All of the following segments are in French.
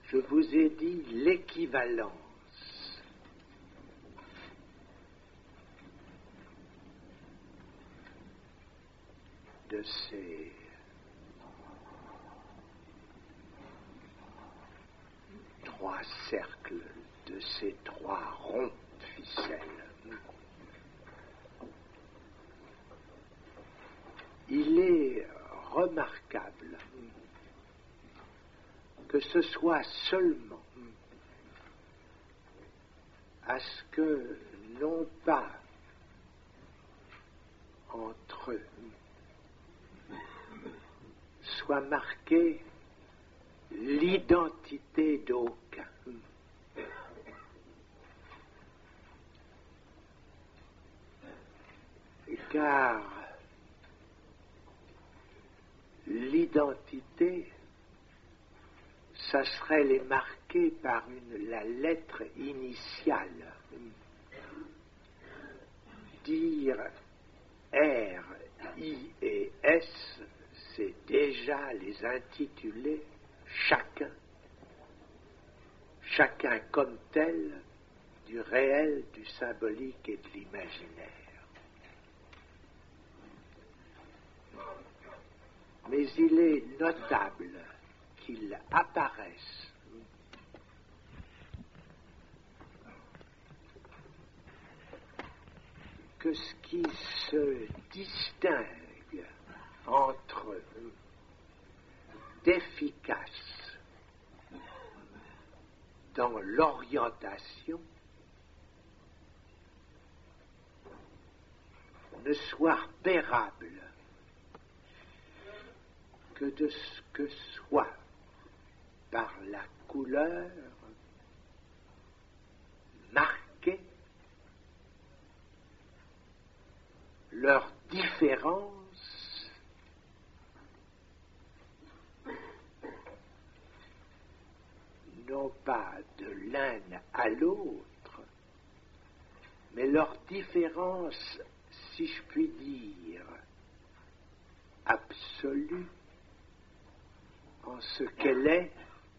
Je vous ai dit l'équivalence de ces trois cercles, de ces trois ronds de ficelle. Il est remarquable que ce soit seulement à ce que, non pas entre eux, soit marquée l'identité d'aucun. Car l'identité, ça serait les marquer par la lettre initiale. Dire R, I et S, c'est déjà les intituler chacun comme tel, du réel, du symbolique et de l'imaginaire. Mais il est notable qu'il apparaisse que ce qui se distingue entre d'efficace dans l'orientation ne soit repérable que de ce que soit par la couleur marquée leur différence non pas de l'un à l'autre, mais leur différence, si je puis dire, absolue, en ce qu'elle est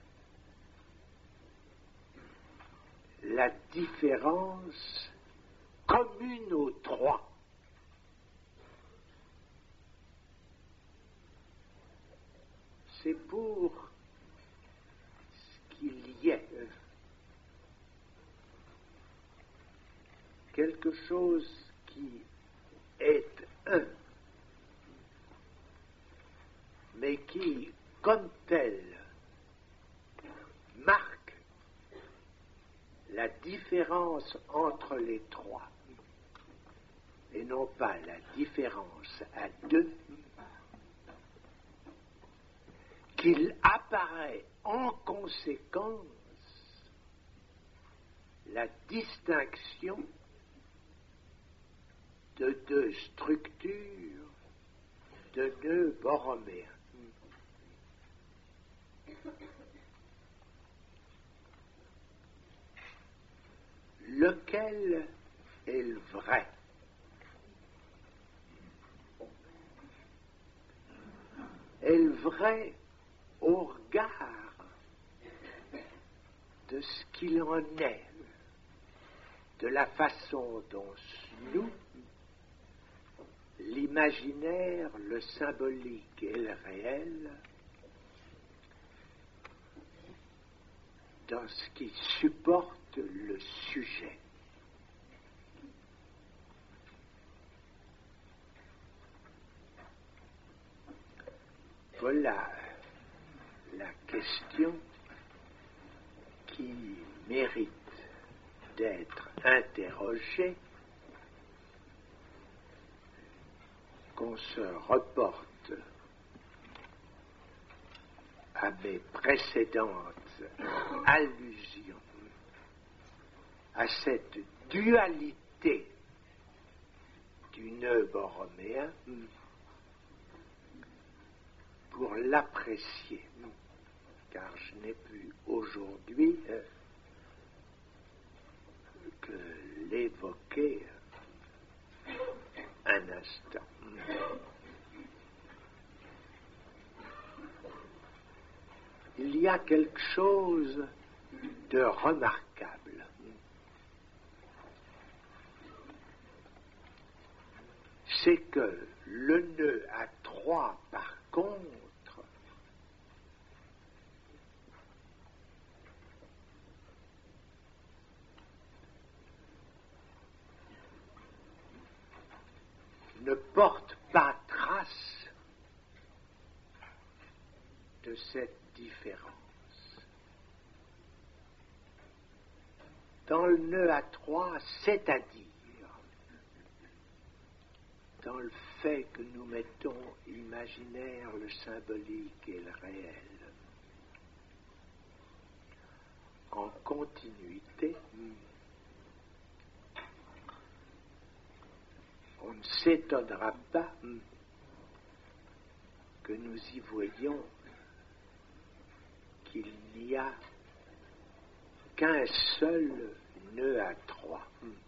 la différence commune aux trois. C'est pour ce qu'il y ait quelque chose qui est un, mais qui, comme tel, marque la différence entre les trois, et non pas la différence à deux, qu'il apparaît en conséquence la distinction de deux structures de nœuds borroméens. Lequel est le vrai? Est le vrai au regard de ce qu'il en est, de la façon dont nous, l'imaginaire, le symbolique et le réel, dans ce qui supporte le sujet. Voilà la question qui mérite d'être interrogée, qu'on se reporte à mes précédentes allusions à cette dualité du nœud borroméen pour l'apprécier, car je n'ai pu aujourd'hui que l'évoquer un instant. il y a quelque chose de remarquable. C'est que le nœud à 3, par contre, ne porte pas trace de cette différence. Dans le nœud à 3, c'est-à-dire dans le fait que nous mettons l'imaginaire, le symbolique et le réel en continuité, on ne s'étonnera pas que nous y voyions qu'il n'y a qu'un seul nœud à 3.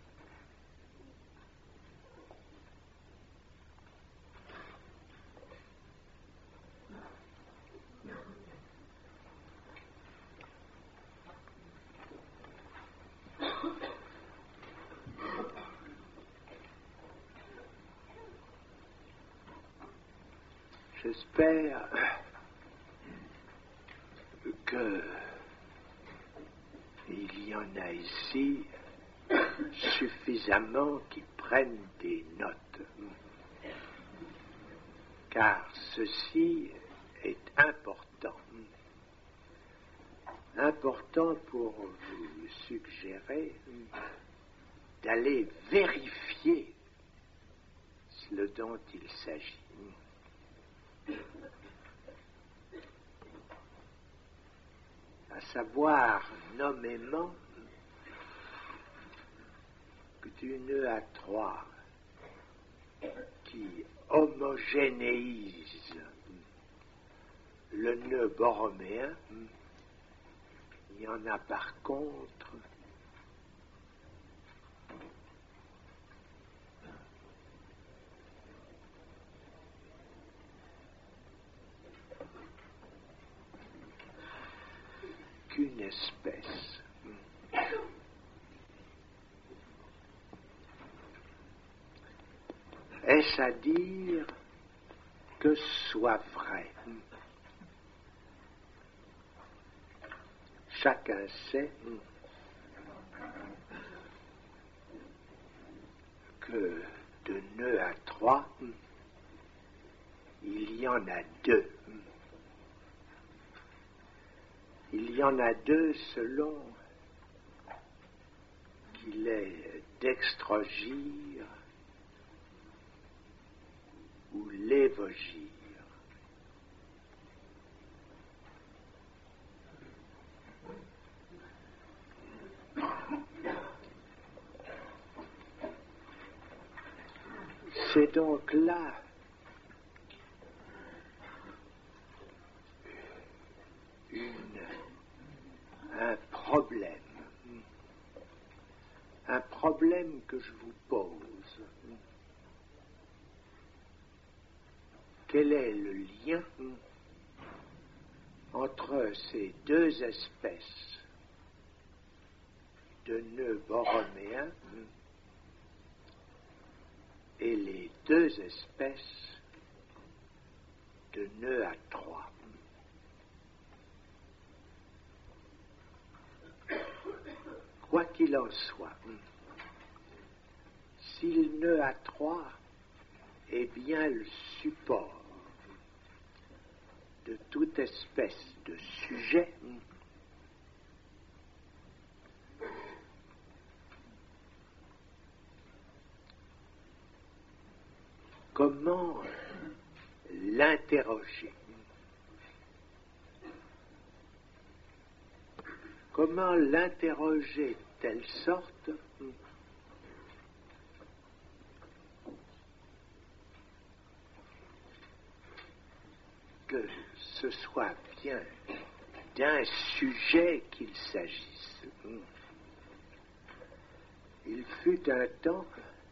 J'espère que il y en a ici suffisamment qui prennent des notes, car ceci est important. Important pour vous suggérer d'aller vérifier ce dont il s'agit. À savoir nommément que du nœud à 3 qui homogénéise le nœud borroméen, il y en a par contre qu'une espèce. Est-ce à dire que ce soit vrai? Chacun sait que de nœud à 3, il y en a 2. Il y en a 2 selon qu'il est dextrogire ou lévogire. C'est donc là un problème que je vous pose. Quel est le lien entre ces 2 espèces de nœuds borroméens et les 2 espèces de nœuds à 3? Quoi qu'il en soit, si le nœud à 3 est bien le support de toute espèce de sujet, comment l'interroger? Comment l'interroger de telle sorte que ce soit bien d'un sujet qu'il s'agisse? Il fut un temps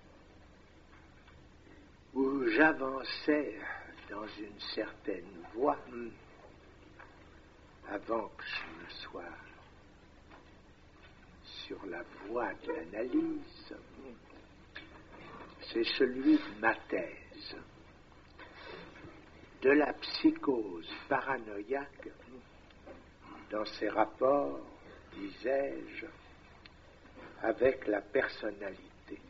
où j'avançais dans une certaine voie avant que je ne sois sur la voie de l'analyse, c'est celui de ma thèse, de la psychose paranoïaque dans ses rapports, disais-je, avec la personnalité.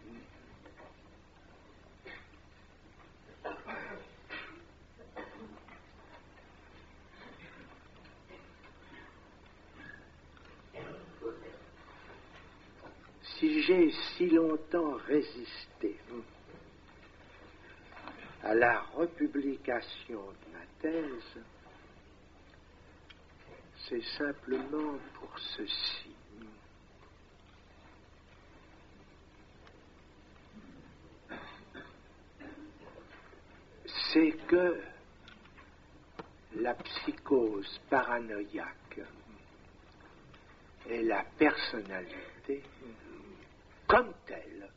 Si j'ai si longtemps résisté à la republication de ma thèse, c'est simplement pour ceci. C'est que la psychose paranoïaque et la personnalité, comme telle,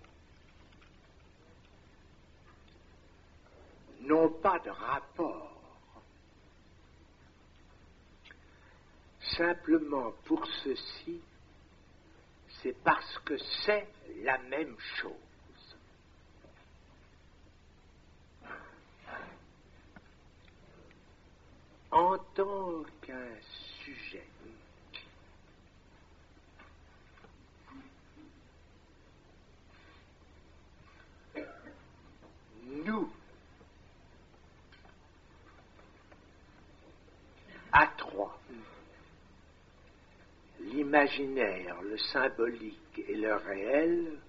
n'ont pas de rapport. Simplement pour ceci, c'est parce que c'est la même chose. En tant qu'un sujet, nous, à trois, l'imaginaire, le symbolique et le réel,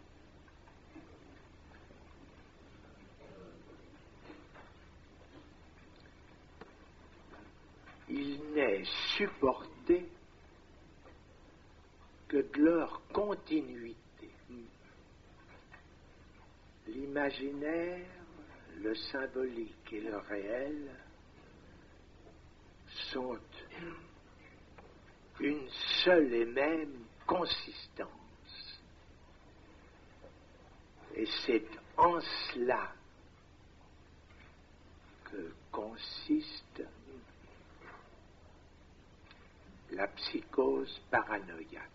il n'est supporté que de leur continuité. L'imaginaire, le symbolique et le réel sont une seule et même consistance. Et c'est en cela que consiste la psychose paranoïaque.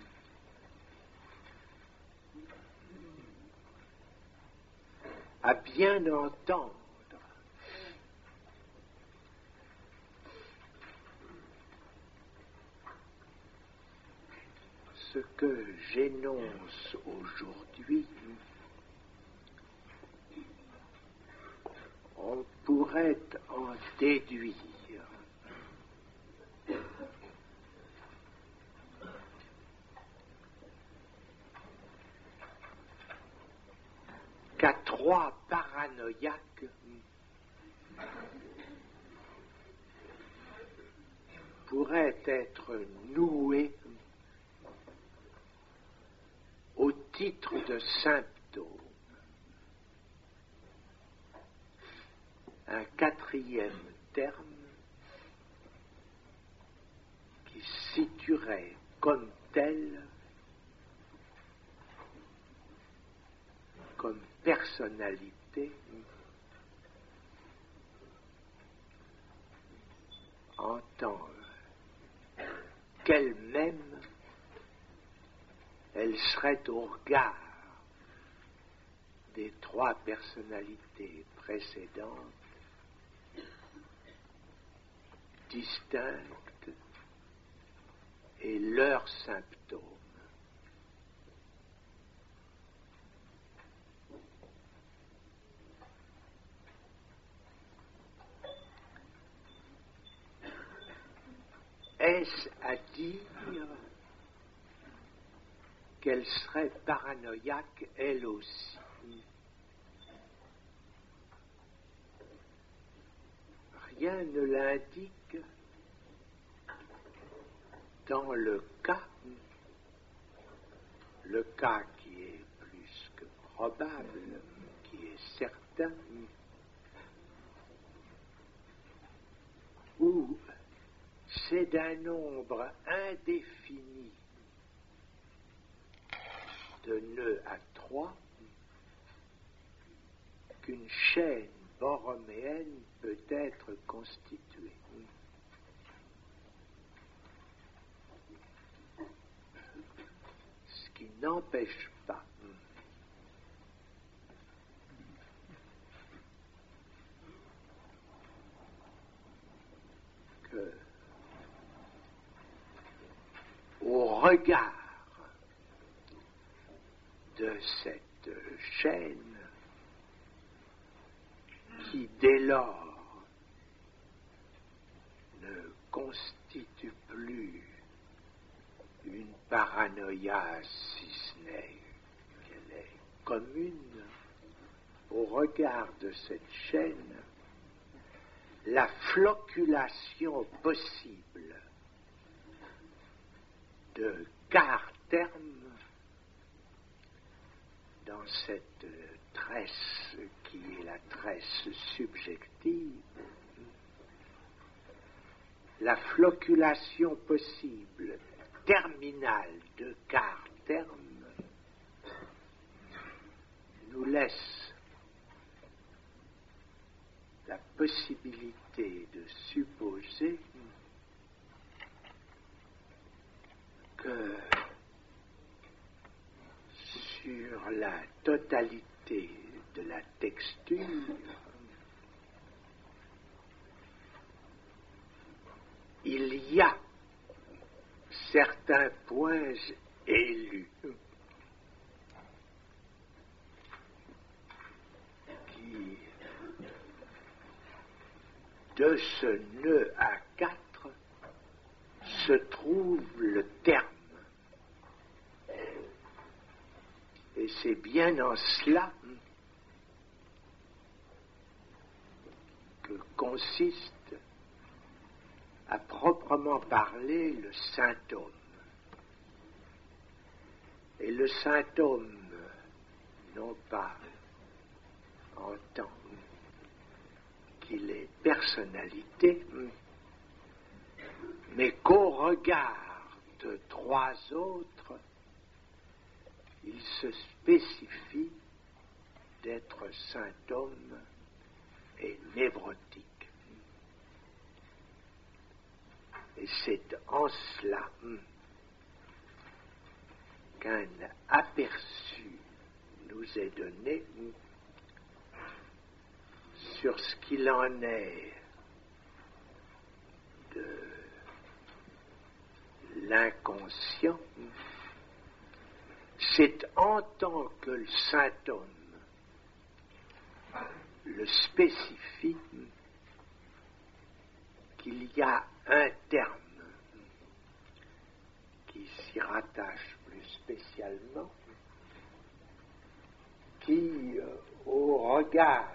À bien entendre, ce que j'énonce aujourd'hui, on pourrait en déduire qu'à trois paranoïaques pourraient être noués au titre de symptômes. Un quatrième terme qui situerait comme tel, comme personnalité, en tant qu'elle-même, elle serait au regard des trois personnalités précédentes, distinctes, et leurs symptômes. Est-ce à dire qu'elle serait paranoïaque elle aussi? Rien ne l'indique dans le cas qui est plus que probable, qui est certain, où c'est d'un nombre indéfini de nœuds à trois qu'une chaîne borroméenne peut être constituée. n'empêche pas que, au regard de cette chaîne qui dès lors ne constitue plus une paranoïa, si ce n'est qu'elle est commune, au regard de cette chaîne, la floculation possible de quart terme dans cette tresse qui est la tresse subjective, la floculation possible terminale de quart terme nous laisse la possibilité de supposer que sur la totalité de la texture, il y a certains points élus qui, de ce nœud à 4, se trouve le terme. Et c'est bien en cela que consiste, à proprement parler, le symptôme. Et le symptôme, non pas en tant qu'il est personnalité, mais qu'au regard de 3 autres, il se spécifie d'être symptôme et névrotique. Et c'est en cela qu'un aperçu nous est donné sur ce qu'il en est de l'inconscient. C'est en tant que le symptôme le spécifie qu'il y a un terme qui s'y rattache plus spécialement, qui, au regard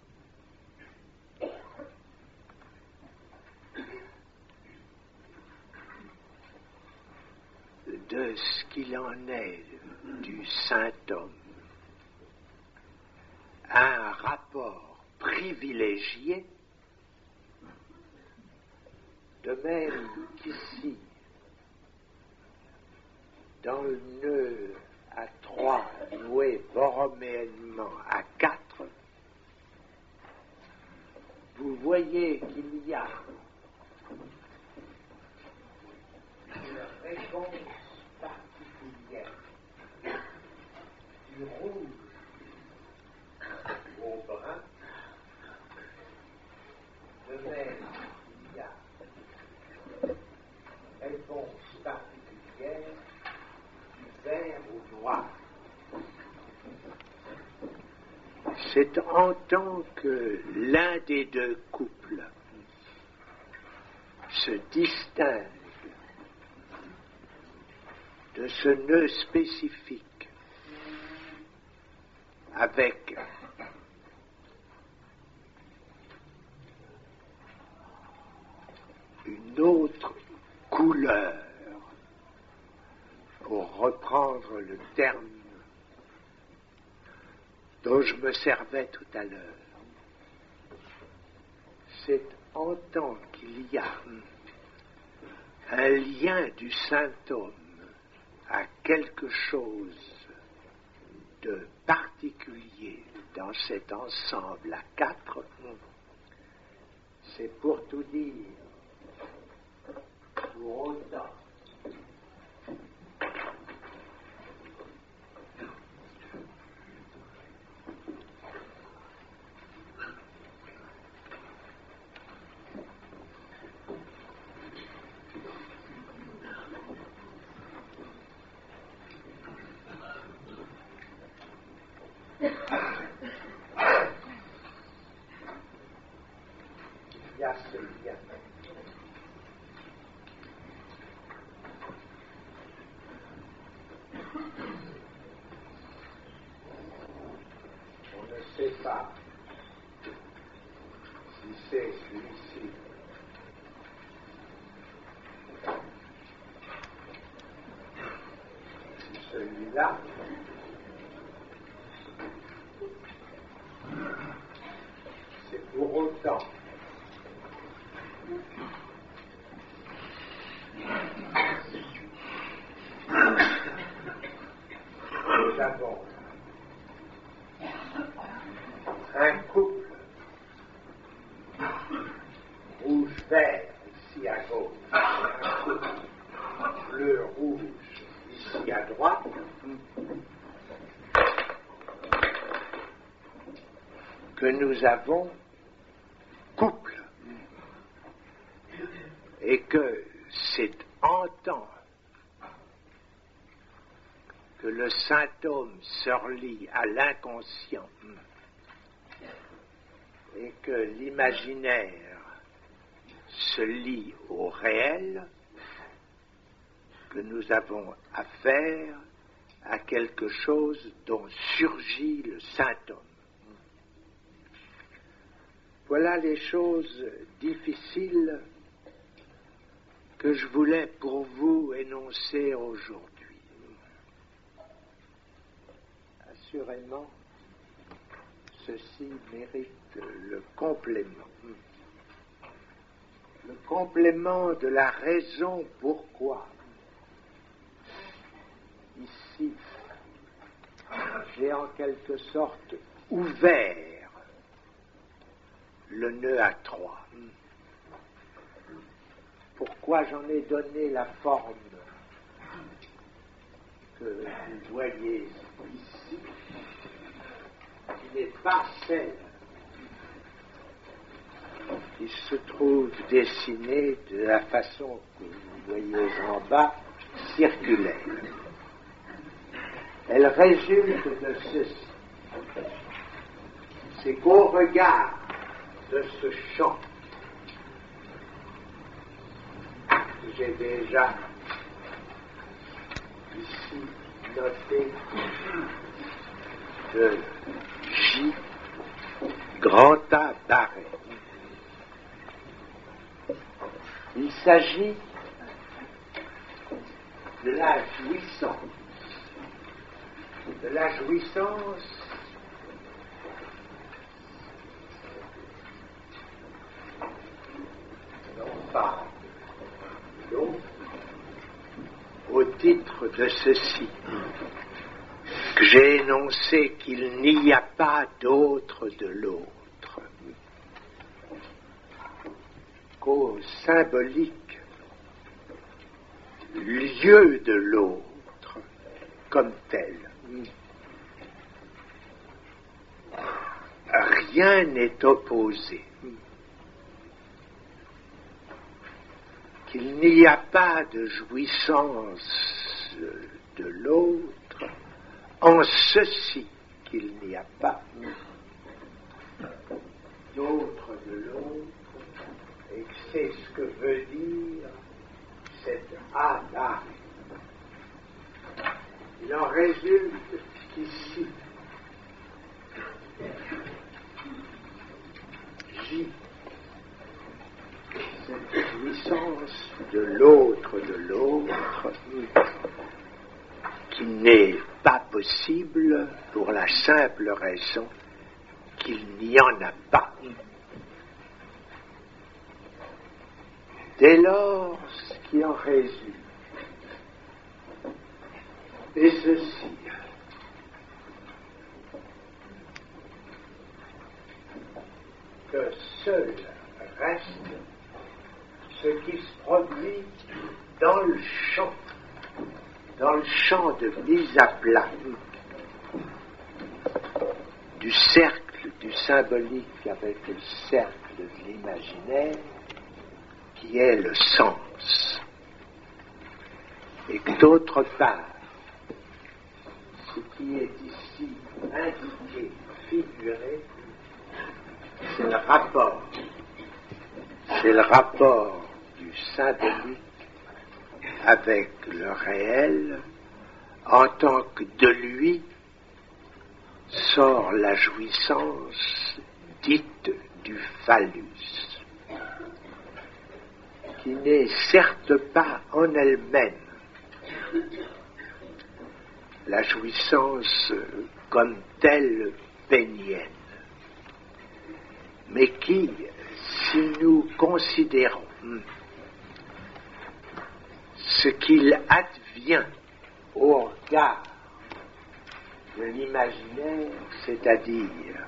de ce qu'il en est du symptôme, a un rapport privilégié, de même qu'ici, dans le nœud à 3, noué borroméennement à 4, vous voyez qu'il y a une réponse particulière du rouge au brun, de même qu'il y a une réponse particulière du vert au noir. C'est en tant que l'un des 2 couples se distingue de ce nœud spécifique avec une autre couleur, pour reprendre le terme dont je me servais tout à l'heure. C'est en tant qu'il y a un lien du symptôme à quelque chose de particulier dans cet ensemble à 4, c'est pour tout dire, pour autant là, c'est pour autant nous avons un couple rouge-vert ici à gauche, un couple bleu-rouge ici à droite, que nous avons couple, et que c'est en tant que le symptôme se relie à l'inconscient et que l'imaginaire se lie au réel, que nous avons affaire à quelque chose dont surgit le symptôme. Voilà les choses difficiles que je voulais pour vous énoncer aujourd'hui. Assurément, ceci mérite le complément. Le complément de la raison pourquoi. Ici, j'ai en quelque sorte ouvert le nœud à trois. Pourquoi j'en ai donné la forme que vous voyez ici, qui n'est pas celle qui se trouve dessinée de la façon que vous voyez en bas, circulaire. Elle résulte de ceci. C'est qu'au regard de ce champ que j'ai déjà ici noté de J grand A barré, il s'agit de la jouissance. De la jouissance non pas l'autre, au titre de ceci, que j'ai énoncé qu'il n'y a pas d'autre de l'autre, qu'au symbolique, lieu de l'autre, comme tel. Rien n'est opposé. Qu'il n'y a pas de jouissance de l'autre, en ceci qu'il n'y a pas d'autre de l'autre, et que c'est ce que veut dire cette A-là. Il en résulte qu'ici, J, cette jouissance de l'autre, qui n'est pas possible pour la simple raison qu'il n'y en a pas. Dès lors, ce qui en résulte est ceci. Que seul reste ce qui se produit dans le champ de mise à plat du cercle du symbolique avec le cercle de l'imaginaire, qui est le sens. Et que d'autre part, ce qui est ici indiqué, figuré, c'est le rapport du symbolique avec le réel, en tant que de lui sort la jouissance dite du phallus, qui n'est certes pas en elle-même la jouissance comme telle pénienne, mais qui, si nous considérons ce qu'il advient au regard de l'imaginaire, c'est-à-dire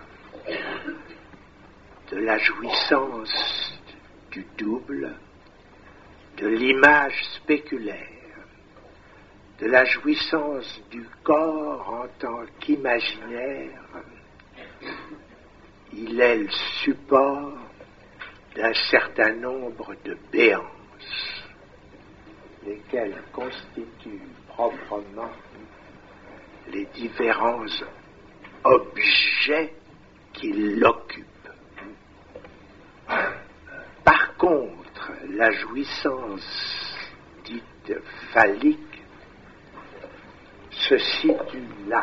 de la jouissance du double, de l'image spéculaire, de la jouissance du corps en tant qu'imaginaire, il est le support d'un certain nombre de béances, lesquelles constituent proprement les différents objets qui l'occupent. Par contre, la jouissance dite phallique se situe là,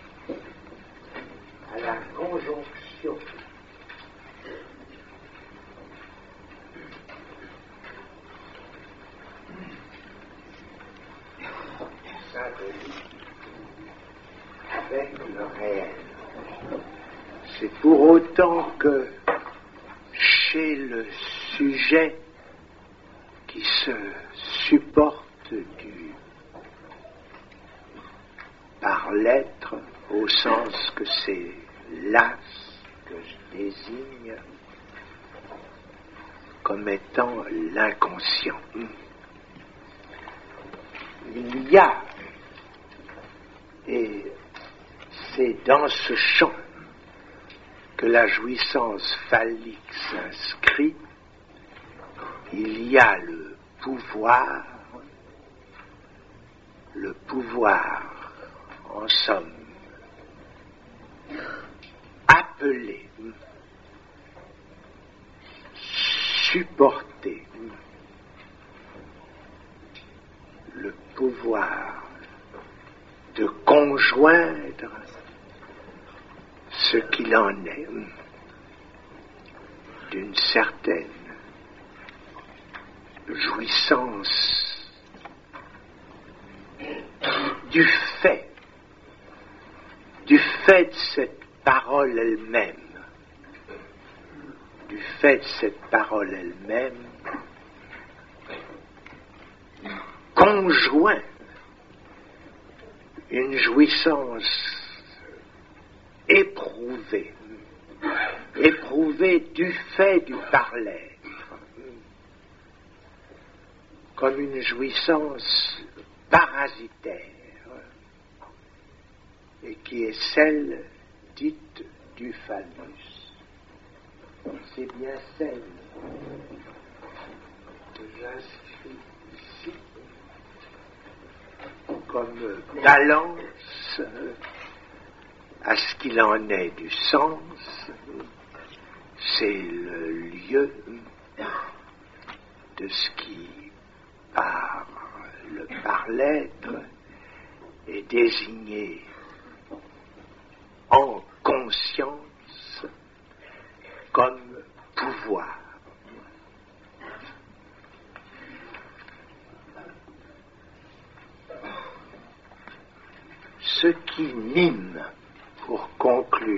à la conjonction symbolique avec le réel. C'est pour autant que chez le sujet qui se supporte par l'être, au sens que c'est là que je désigne comme étant l'inconscient. Il y a, et c'est dans ce champ que la jouissance phallique s'inscrit, il y a le pouvoir, en somme, appelé, supporté, le pouvoir de conjoindre ce qu'il en est d'une certaine jouissance du fait de cette parole elle-même, conjoint une jouissance éprouvée du fait du par-l'être, comme une jouissance parasitaire, et qui est celle dite du phallus. C'est bien celle que j'inscris ici comme balance à ce qu'il en est du sens. C'est le lieu de ce qui, par l'être, est désigné en conscience comme pouvoir. Ce qui mime, pour conclure,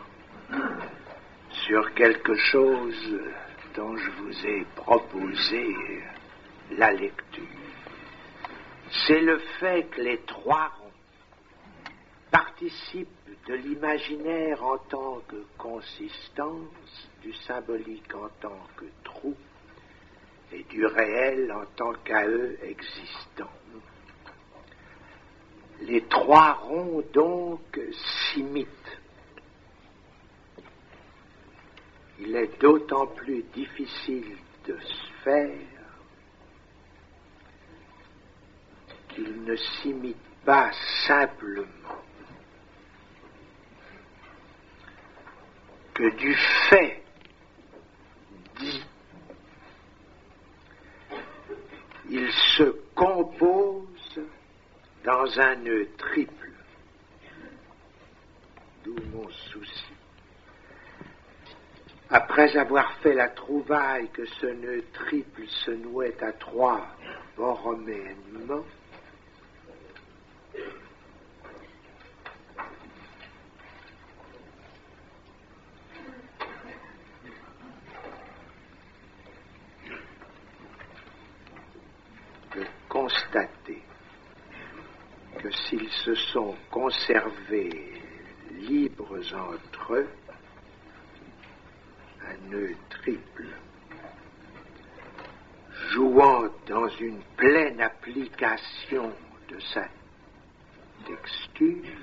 sur quelque chose dont je vous ai proposé la lecture, c'est le fait que les trois ronds participent de l'imaginaire en tant que consistance, du symbolique en tant que trou, et du réel en tant qu'à eux existant. Les trois ronds donc s'imitent. Il est d'autant plus difficile de se faire qu'il ne s'imite pas simplement que du fait dit, il se compose dans un nœud triple, d'où mon souci. Après avoir fait la trouvaille que ce nœud triple se nouait à trois borroméennement, constater que s'ils se sont conservés libres entre eux, un nœud triple, jouant dans une pleine application de sa texture,